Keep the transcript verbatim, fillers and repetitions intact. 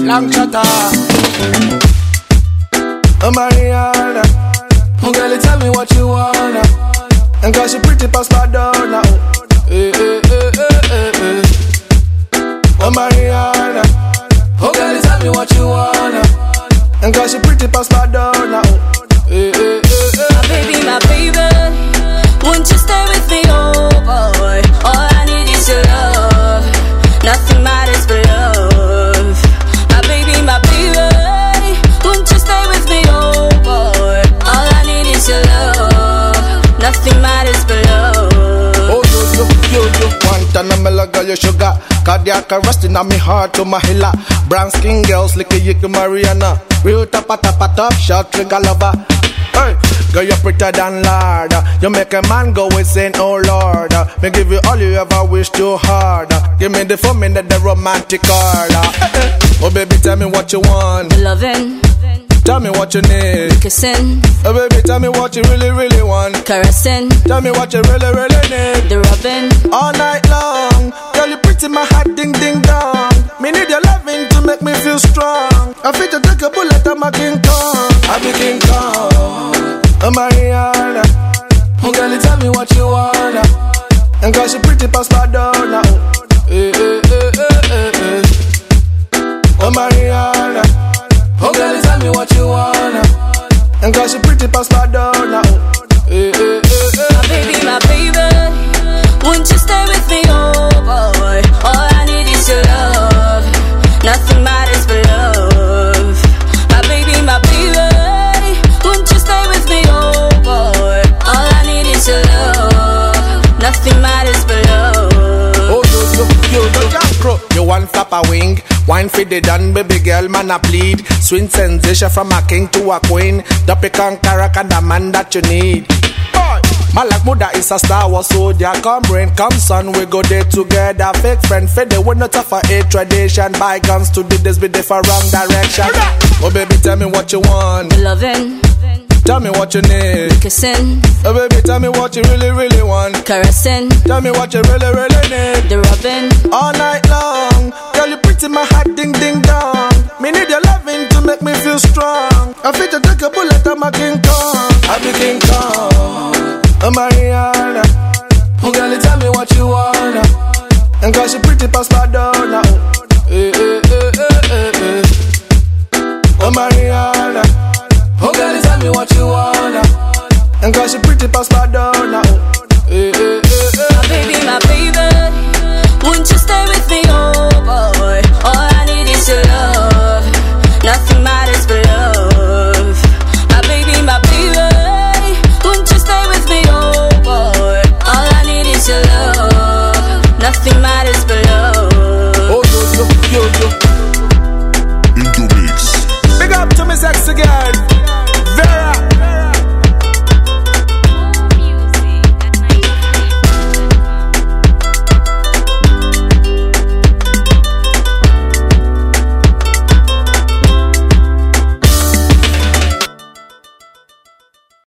long chatter. Oh Mariana, oh girl, tell me what you wanna. And cause you pretty past my door now. Eh, eh, eh, eh, eh, eh. Oh Mariana, oh girl, tell me what you wanna. And cause you pretty past my door now. Eh, eh, eh, eh. My baby, my baby, won't you stay with me, oh boy? All I need is your love, nothing matters but love. My baby, my baby, won't you stay with me, oh boy? All I need is your love, nothing matters but love. Oh yo yo yo yo, one time I'm a girl you sugar, cardiac arrest in my heart to my hilla. Brown skin girls lick a yick Mariana, real tapa tapa top shot trigger lover. Hey, girl, you're prettier than Lord. You make a man go insane, oh Lord. Me give you all you ever wish too hard. Give me the fun, me the romantic card. Oh baby, tell me what you want. Loving, tell me what you need. kissing, oh baby, tell me what you really, really want. caressing, tell me what you really, really need. the rubbing, all night long. Girl, you pretty, my heart ding ding dong. Me need your loving to make me feel strong. I feel to take a bullet, I'm a King Kong. I be King Kong. Oh Mariana, oh girl, tell me what you wanna. And cause you pretty past my door now. Eh, eh, eh, eh, eh, eh. Oh Mariana, oh girl, tell me what you wanna. And cause you pretty past my door now. Eh, eh, eh, eh. My baby, my baby, won't you stay with me, oh boy? All I need is your love, nothing matters but love. My baby, my baby, won't you stay with me, oh boy? All I need is your love, nothing matters but love. Oh yo yo yo yo yo crow, you want flap a wing. Wine for the done, baby girl, man a plead. Swing sensation from a king to a queen. The pecan carrot and the man that you need. Boy, my like mother is a Star Wars soldier. Come rain, come sun, we go there together. Fake friend, fade the winner for a tradition. Bygones to the days, be there for wrong direction. Oh baby, tell me what you want. Loving, tell me what you need. kissing, oh baby, tell me what you really, really want. caressing, tell me what you really, really need. the rubbing, all night long. Girl, you pretty, my heart ding ding dong. Me need your loving to make me feel strong. I feel to take a bullet, I'm a King Kong. I be King Kong. Oh Mariana, oh girl, tell me what you wanna. And cause you pretty past my door now. Eh, eh, eh, eh, eh, eh. Oh Mariana, oh girl, tell me what you wanna. And cause you pretty past my door now. Eh, eh, eh, eh. my baby, my